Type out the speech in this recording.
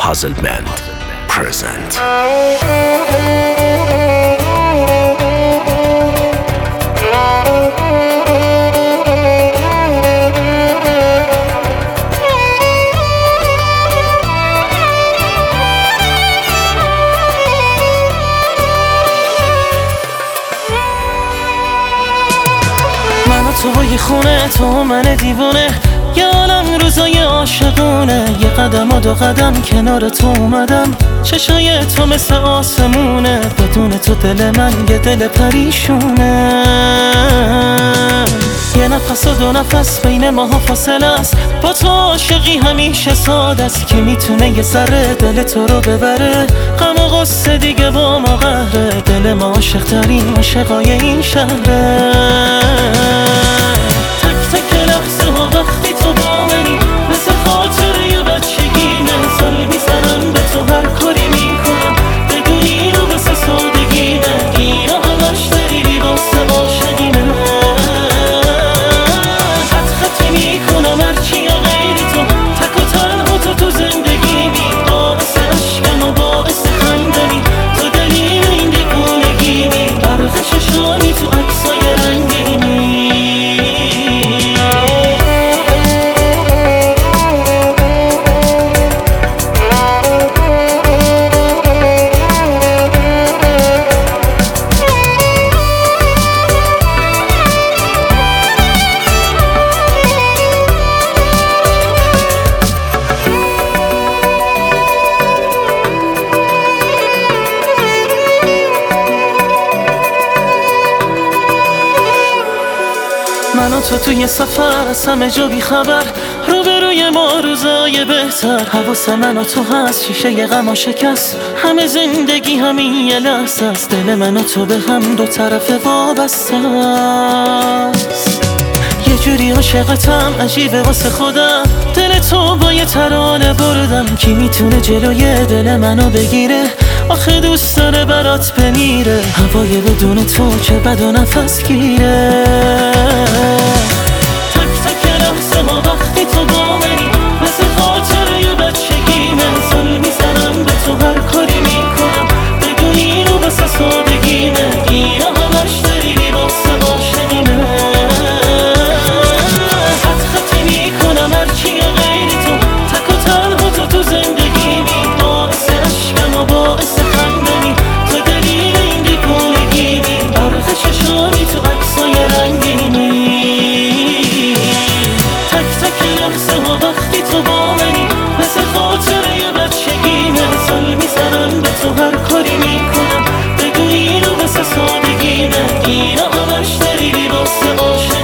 Puzzlement present. توی خونه تو من دیوونه، یه عالم روزای عاشقونه، یه قدم و دو قدم کنار تو اومدم، چشای تو مثل آسمونه، بدون تو دل من یه دل پریشونه. یه نفس و دو نفس بین ماها فاصله است، با تو عاشقی همیشه ساده است، که میتونه یه ذره دل تو رو ببره، غم و غصه دیگه با ما قهره، دل ما عاشق ترین عاشقای این شهره. وقتی تو با منی مثل خاطره بچگیمه، سال میزنم به تو هر کاری میکنم، بدون اینو مثل سادگیمه، اینا همش دلیلی واسه عاشقیمه. خط خطی میکنم هرچی یا غیری تو، تک و تنها تو زندگیمی، باعث عشقم و باعث خندمی، تو دلیل این دیوونگیمی، برق چشانی تو عکسای رنگینی. من و تو توی سفر از همه جا بی خبر، روبروی ما روزای بهتر، حواس من و تو هست، شیشه ی غم شکست، همه زندگی همین یه لحظه است، دل من و تو به هم دو طرف وابسته است. یه جوری عاشقتم عجیبه واسه خودم، دل تو با یه ترانه بردم، کی میتونه جلوی دل منو بگیره، آخه دوست داره برات بمیره، هوای بدون تو که بد و نفس گیره. تک تک لحظه ها وقتی تو با منی مثل خاطره بچگیمه، سال میزنم به تو هر کاری میکنم، بدون اینو مثل سادگیمه، اینا همش دلیلی واسه عاشقیمه. خط خطی میکنم هرچی یا غیری تو، تک و تنها تو زندگیمی، باعث عشقم و باعث خندمی، تو دلیل این دیوونگیمی، برق چشانی تو عکسای رنگینی. تک تک لحظه ها وقتی تو با منی مثل خاطره بچگیمه، سال میزنم به تو هر کاری میکنم، بدون اینو مثل سادگیمه، اینا همش دلیلی واسه عاشقی.